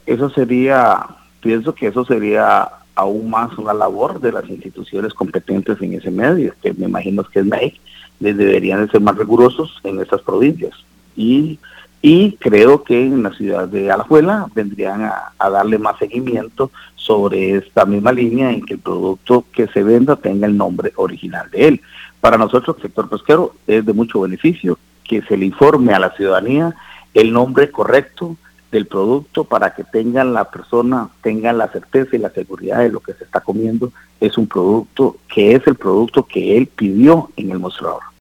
Eso sería, pienso que eso sería aún más una labor de las instituciones competentes en ese medio, que me imagino que es MEIC, les deberían de ser más rigurosos en estas provincias. Y creo que en la ciudad de Alajuela vendrían a darle más seguimiento sobre esta misma línea en que el producto que se venda tenga el nombre original de él. Para nosotros, el sector pesquero, es de mucho beneficio que se le informe a la ciudadanía el nombre correcto del producto para que la persona tenga la certeza y la seguridad de lo que se está comiendo es un producto que es el producto que él pidió en el mostrador.